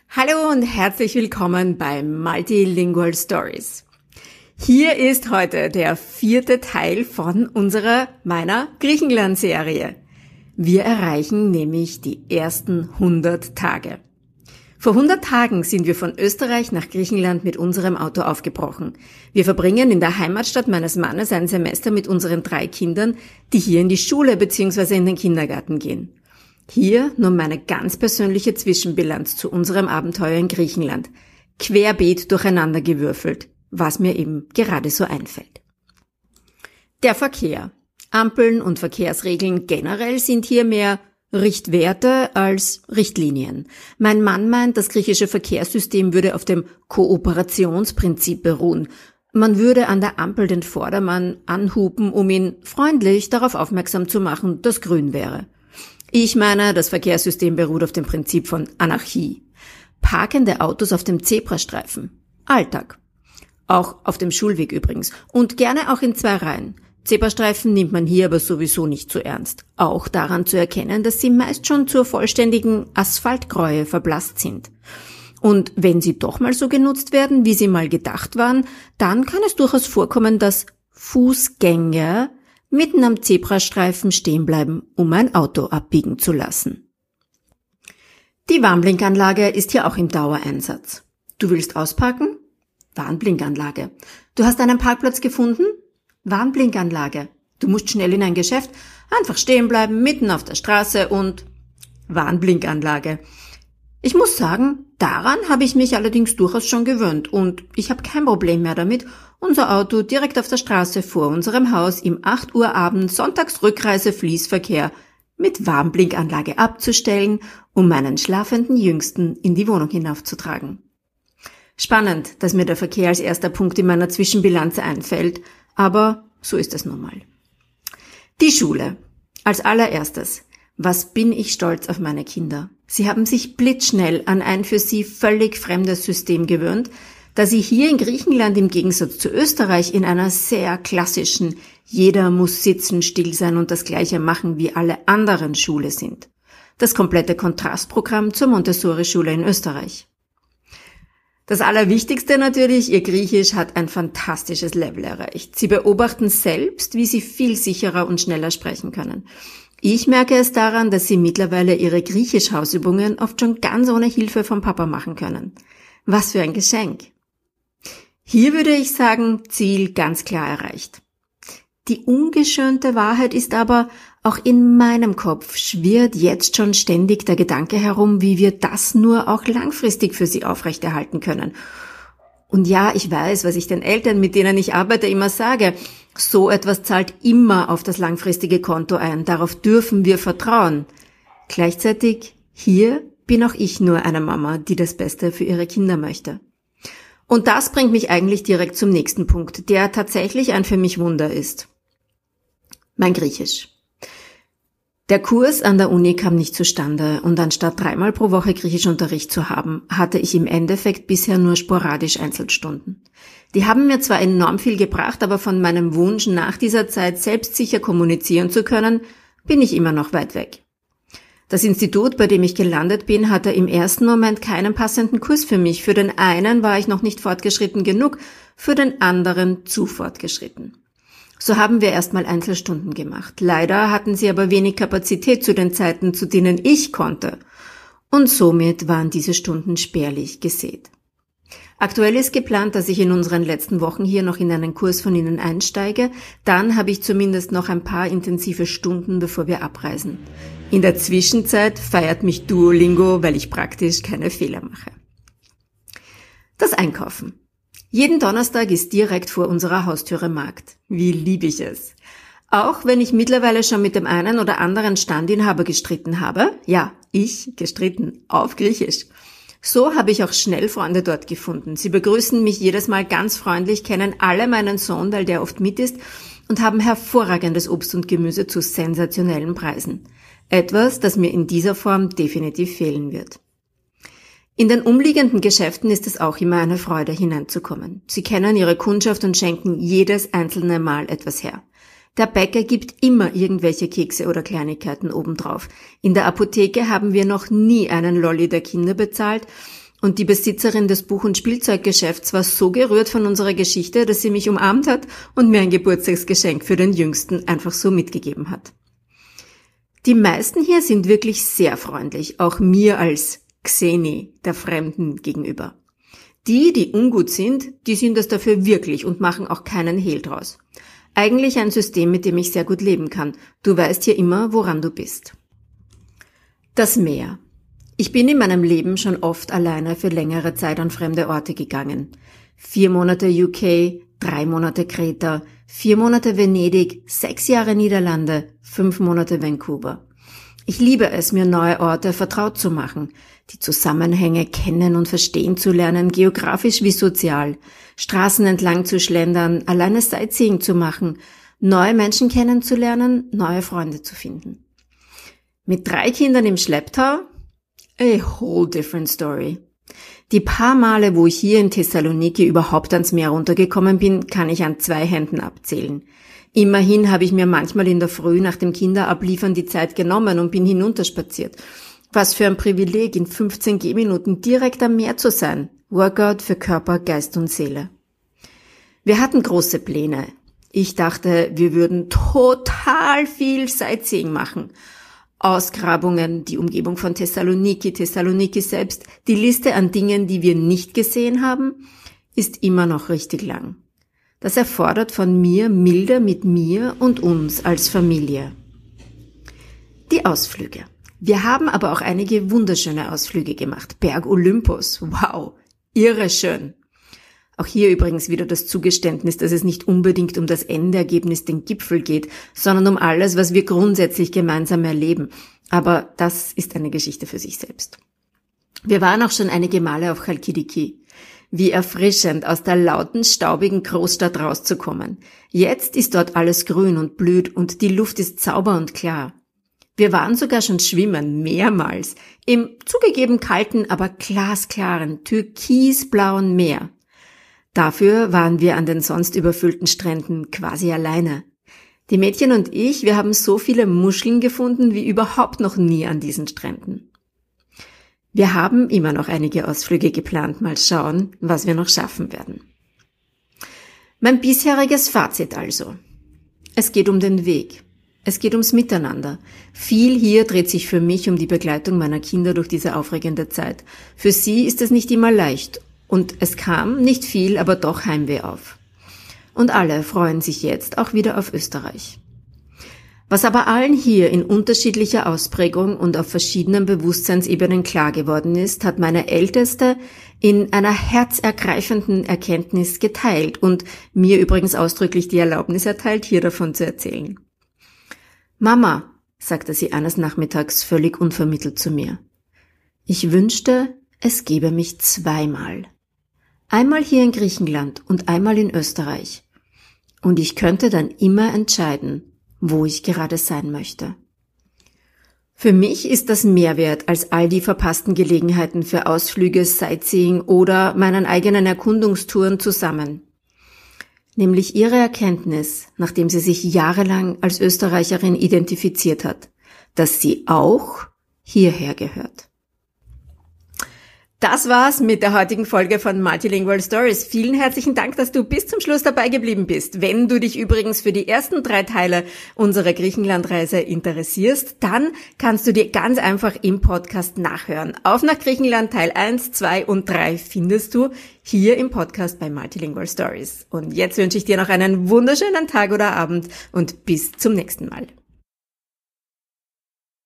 Hallo und herzlich willkommen bei Multilingual Stories. Hier ist heute der 4. Teil von meiner Griechenland-Serie. Wir erreichen nämlich die ersten 100 Tage. Vor 100 Tagen sind wir von Österreich nach Griechenland mit unserem Auto aufgebrochen. Wir verbringen in der Heimatstadt meines Mannes ein Semester mit unseren 3 Kindern, die hier in die Schule bzw. in den Kindergarten gehen. Hier nun meine ganz persönliche Zwischenbilanz zu unserem Abenteuer in Griechenland. Querbeet durcheinander gewürfelt, was mir eben gerade so einfällt. Der Verkehr. Ampeln und Verkehrsregeln generell sind hier mehr Richtwerte als Richtlinien. Mein Mann meint, das griechische Verkehrssystem würde auf dem Kooperationsprinzip beruhen. Man würde an der Ampel den Vordermann anhupen, um ihn freundlich darauf aufmerksam zu machen, dass grün wäre. Ich meine, das Verkehrssystem beruht auf dem Prinzip von Anarchie. Parkende Autos auf dem Zebrastreifen. Alltag. Auch auf dem Schulweg übrigens. Und gerne auch in 2 Reihen. Zebrastreifen nimmt man hier aber sowieso nicht so ernst. Auch daran zu erkennen, dass sie meist schon zur vollständigen Asphaltgräue verblasst sind. Und wenn sie doch mal so genutzt werden, wie sie mal gedacht waren, dann kann es durchaus vorkommen, dass Fußgänger mitten am Zebrastreifen stehen bleiben, um ein Auto abbiegen zu lassen. Die Warnblinkanlage ist hier auch im Dauereinsatz. Du willst ausparken? Warnblinkanlage. Du hast einen Parkplatz gefunden? Warnblinkanlage. Du musst schnell in ein Geschäft? Einfach stehen bleiben, mitten auf der Straße und Warnblinkanlage. Ich muss sagen, daran habe ich mich allerdings durchaus schon gewöhnt und ich habe kein Problem mehr damit, unser Auto direkt auf der Straße vor unserem Haus im 8 Uhr Abend Sonntagsrückreise-Fließverkehr mit Warnblinkanlage abzustellen, um meinen schlafenden Jüngsten in die Wohnung hinaufzutragen. Spannend, dass mir der Verkehr als erster Punkt in meiner Zwischenbilanz einfällt, aber so ist es nun mal. Die Schule. Als allererstes. Was bin ich stolz auf meine Kinder. Sie haben sich blitzschnell an ein für sie völlig fremdes System gewöhnt, da sie hier in Griechenland im Gegensatz zu Österreich in einer sehr klassischen jeder muss sitzen, still sein und das Gleiche machen wie alle anderen Schule sind. Das komplette Kontrastprogramm zur Montessori-Schule in Österreich. Das Allerwichtigste natürlich, ihr Griechisch hat ein fantastisches Level erreicht. Sie beobachten selbst, wie sie viel sicherer und schneller sprechen können. Ich merke es daran, dass sie mittlerweile ihre Griechisch-Hausübungen oft schon ganz ohne Hilfe vom Papa machen können. Was für ein Geschenk! Hier würde ich sagen, Ziel ganz klar erreicht. Die ungeschönte Wahrheit ist aber, auch in meinem Kopf schwirrt jetzt schon ständig der Gedanke herum, wie wir das nur auch langfristig für sie aufrechterhalten können. Und ja, ich weiß, was ich den Eltern, mit denen ich arbeite, immer sage. So etwas zahlt immer auf das langfristige Konto ein. Darauf dürfen wir vertrauen. Gleichzeitig, hier bin auch ich nur eine Mama, die das Beste für ihre Kinder möchte. Und das bringt mich eigentlich direkt zum nächsten Punkt, der tatsächlich ein für mich Wunder ist. Mein Griechisch. Der Kurs an der Uni kam nicht zustande und anstatt 3-mal pro Woche Griechischunterricht zu haben, hatte ich im Endeffekt bisher nur sporadisch Einzelstunden. Die haben mir zwar enorm viel gebracht, aber von meinem Wunsch, nach dieser Zeit selbstsicher kommunizieren zu können, bin ich immer noch weit weg. Das Institut, bei dem ich gelandet bin, hatte im ersten Moment keinen passenden Kurs für mich. Für den einen war ich noch nicht fortgeschritten genug, für den anderen zu fortgeschritten. So haben wir erstmal Einzelstunden gemacht. Leider hatten sie aber wenig Kapazität zu den Zeiten, zu denen ich konnte. Und somit waren diese Stunden spärlich gesät. Aktuell ist geplant, dass ich in unseren letzten Wochen hier noch in einen Kurs von Ihnen einsteige. Dann habe ich zumindest noch ein paar intensive Stunden, bevor wir abreisen. In der Zwischenzeit feiert mich Duolingo, weil ich praktisch keine Fehler mache. Das Einkaufen. Jeden Donnerstag ist direkt vor unserer Haustüre Markt. Wie liebe ich es. Auch wenn ich mittlerweile schon mit dem einen oder anderen Standinhaber gestritten habe. Ja, ich gestritten, auf Griechisch. So habe ich auch schnell Freunde dort gefunden. Sie begrüßen mich jedes Mal ganz freundlich, kennen alle meinen Sohn, weil der oft mit ist, und haben hervorragendes Obst und Gemüse zu sensationellen Preisen. Etwas, das mir in dieser Form definitiv fehlen wird. In den umliegenden Geschäften ist es auch immer eine Freude, hineinzukommen. Sie kennen ihre Kundschaft und schenken jedes einzelne Mal etwas her. Der Bäcker gibt immer irgendwelche Kekse oder Kleinigkeiten obendrauf. In der Apotheke haben wir noch nie einen Lolli der Kinder bezahlt Und die Besitzerin des Buch- und Spielzeuggeschäfts war so gerührt von unserer Geschichte, dass sie mich umarmt hat und mir ein Geburtstagsgeschenk für den Jüngsten einfach so mitgegeben hat. Die meisten hier sind wirklich sehr freundlich, auch mir als Xeni, der Fremden, gegenüber. Die ungut sind, die sind es dafür wirklich und machen auch keinen Hehl draus. Eigentlich ein System, mit dem ich sehr gut leben kann. Du weißt hier immer, woran du bist. Das Meer. Ich bin in meinem Leben schon oft alleine für längere Zeit an fremde Orte gegangen. 4 Monate UK, 3 Monate Kreta, 4 Monate Venedig, 6 Jahre Niederlande, 5 Monate Vancouver. Ich liebe es, mir neue Orte vertraut zu machen, die Zusammenhänge kennen und verstehen zu lernen, geografisch wie sozial, Straßen entlang zu schlendern, alleine Sightseeing zu machen, neue Menschen kennenzulernen, neue Freunde zu finden. Mit 3 Kindern im Schlepptau? A whole different story. Die paar Male, wo ich hier in Thessaloniki überhaupt ans Meer runtergekommen bin, kann ich an 2 Händen abzählen. Immerhin habe ich mir manchmal in der Früh nach dem Kinderabliefern die Zeit genommen und bin hinunterspaziert. Was für ein Privileg, in 15 Gehminuten direkt am Meer zu sein. Workout für Körper, Geist und Seele. Wir hatten große Pläne. Ich dachte, wir würden total viel Sightseeing machen. Ausgrabungen, die Umgebung von Thessaloniki selbst, die Liste an Dingen, die wir nicht gesehen haben, ist immer noch richtig lang. Das erfordert von mir Milde mit mir und uns als Familie. Die Ausflüge. Wir haben aber auch einige wunderschöne Ausflüge gemacht. Berg Olympus, wow, irre schön. Auch hier übrigens wieder das Zugeständnis, dass es nicht unbedingt um das Endergebnis, den Gipfel geht, sondern um alles, was wir grundsätzlich gemeinsam erleben. Aber das ist eine Geschichte für sich selbst. Wir waren auch schon einige Male auf Chalkidiki. Wie erfrischend, aus der lauten, staubigen Großstadt rauszukommen. Jetzt ist dort alles grün und blüht und die Luft ist sauber und klar. Wir waren sogar schon schwimmen, mehrmals, im zugegeben kalten, aber glasklaren, türkisblauen Meer. Dafür waren wir an den sonst überfüllten Stränden quasi alleine. Die Mädchen und ich, wir haben so viele Muscheln gefunden wie überhaupt noch nie an diesen Stränden. Wir haben immer noch einige Ausflüge geplant, mal schauen, was wir noch schaffen werden. Mein bisheriges Fazit also. Es geht um den Weg. Es geht ums Miteinander. Viel hier dreht sich für mich um die Begleitung meiner Kinder durch diese aufregende Zeit. Für sie ist es nicht immer leicht. Und es kam, nicht viel, aber doch Heimweh auf. Und alle freuen sich jetzt auch wieder auf Österreich. Was aber allen hier in unterschiedlicher Ausprägung und auf verschiedenen Bewusstseinsebenen klar geworden ist, hat meine Älteste in einer herzergreifenden Erkenntnis geteilt und mir übrigens ausdrücklich die Erlaubnis erteilt, hier davon zu erzählen. Mama, sagte sie eines Nachmittags völlig unvermittelt zu mir, ich wünschte, es gäbe mich 2-mal. Einmal hier in Griechenland und einmal in Österreich. Und ich könnte dann immer entscheiden, wo ich gerade sein möchte. Für mich ist das mehr wert als all die verpassten Gelegenheiten für Ausflüge, Sightseeing oder meinen eigenen Erkundungstouren zusammen. Nämlich ihre Erkenntnis, nachdem sie sich jahrelang als Österreicherin identifiziert hat, dass sie auch hierher gehört. Das war's mit der heutigen Folge von Multilingual Stories. Vielen herzlichen Dank, dass du bis zum Schluss dabei geblieben bist. Wenn du dich übrigens für die ersten 3 Teile unserer Griechenlandreise interessierst, dann kannst du dir ganz einfach im Podcast nachhören. Auf nach Griechenland Teil 1, 2 und 3 findest du hier im Podcast bei Multilingual Stories. Und jetzt wünsche ich dir noch einen wunderschönen Tag oder Abend und bis zum nächsten Mal.